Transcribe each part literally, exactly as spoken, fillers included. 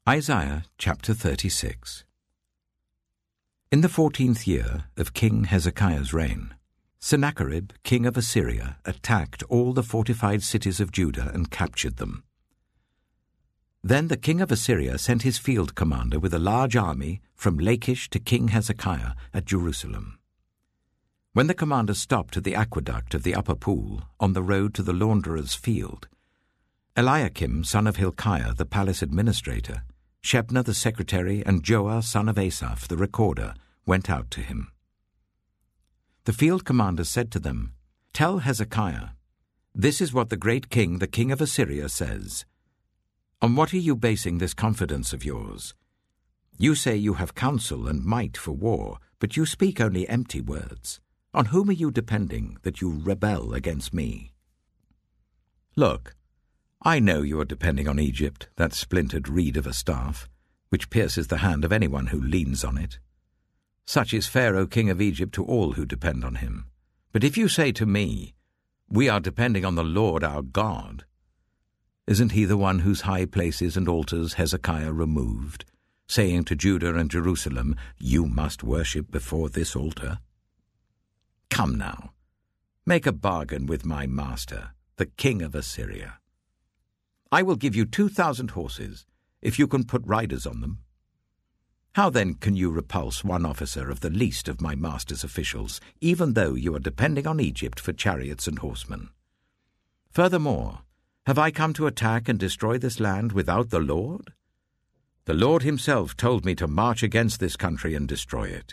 Isaiah chapter thirty-six. In the fourteenth year of King Hezekiah's reign, Sennacherib, king of Assyria, attacked all the fortified cities of Judah and captured them. Then the king of Assyria sent his field commander with a large army from Lachish to King Hezekiah at Jerusalem. When the commander stopped at the aqueduct of the upper pool on the road to the launderer's field, Eliakim, son of Hilkiah, the palace administrator, Shebna the secretary, and Joah, son of Asaph, the recorder, went out to him. The field commander said to them, "Tell Hezekiah, this is what the great king, the king of Assyria, says. On what are you basing this confidence of yours? You say you have counsel and might for war, but you speak only empty words. On whom are you depending that you rebel against me? Look, I know you are depending on Egypt, that splintered reed of a staff, which pierces the hand of anyone who leans on it. Such is Pharaoh king of Egypt to all who depend on him. But if you say to me, 'We are depending on the Lord our God,' isn't he the one whose high places and altars Hezekiah removed, saying to Judah and Jerusalem, 'You must worship before this altar'? Come now, make a bargain with my master, the king of Assyria. I will give you two thousand horses, if you can put riders on them. How then can you repulse one officer of the least of my master's officials, even though you are depending on Egypt for chariots and horsemen? Furthermore, have I come to attack and destroy this land without the Lord? The Lord himself told me to march against this country and destroy it."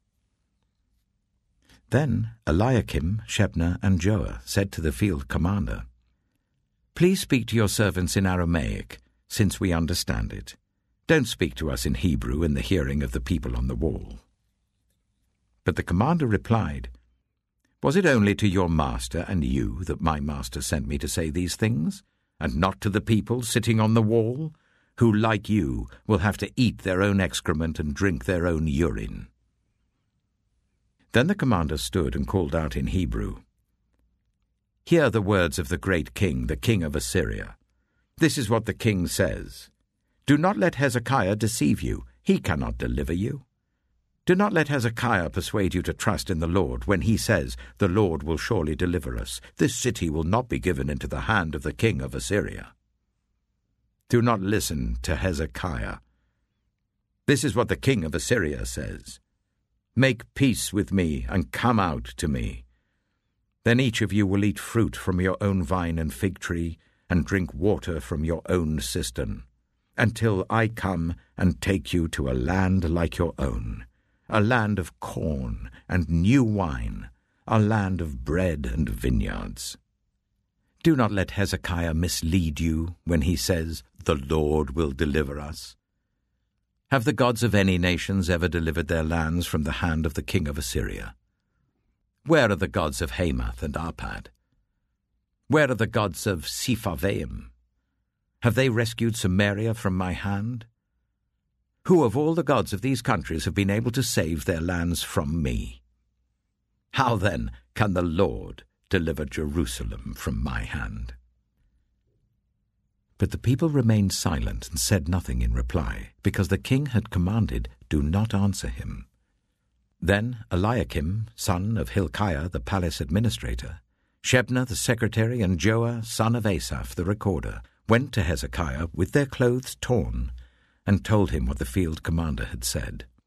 Then Eliakim, Shebna, and Joah said to the field commander, "Please speak to your servants in Aramaic, since we understand it. Don't speak to us in Hebrew in the hearing of the people on the wall." But the commander replied, "Was it only to your master and you that my master sent me to say these things, and not to the people sitting on the wall, who, like you, will have to eat their own excrement and drink their own urine?" Then the commander stood and called out in Hebrew, "Hear the words of the great king, the king of Assyria. This is what the king says. Do not let Hezekiah deceive you. He cannot deliver you. Do not let Hezekiah persuade you to trust in the Lord when he says, 'The Lord will surely deliver us. This city will not be given into the hand of the king of Assyria.' Do not listen to Hezekiah. This is what the king of Assyria says. Make peace with me and come out to me. Then each of you will eat fruit from your own vine and fig tree, and drink water from your own cistern, until I come and take you to a land like your own, a land of corn and new wine, a land of bread and vineyards. Do not let Hezekiah mislead you when he says, 'The Lord will deliver us.' Have the gods of any nations ever delivered their lands from the hand of the king of Assyria? Where are the gods of Hamath and Arpad? Where are the gods of Sepharvaim? Have they rescued Samaria from my hand? Who of all the gods of these countries have been able to save their lands from me? How then can the Lord deliver Jerusalem from my hand?" But the people remained silent and said nothing in reply, because the king had commanded, "Do not answer him." Then Eliakim, son of Hilkiah, the palace administrator, Shebna the secretary, and Joah, son of Asaph, the recorder, went to Hezekiah with their clothes torn, and told him what the field commander had said.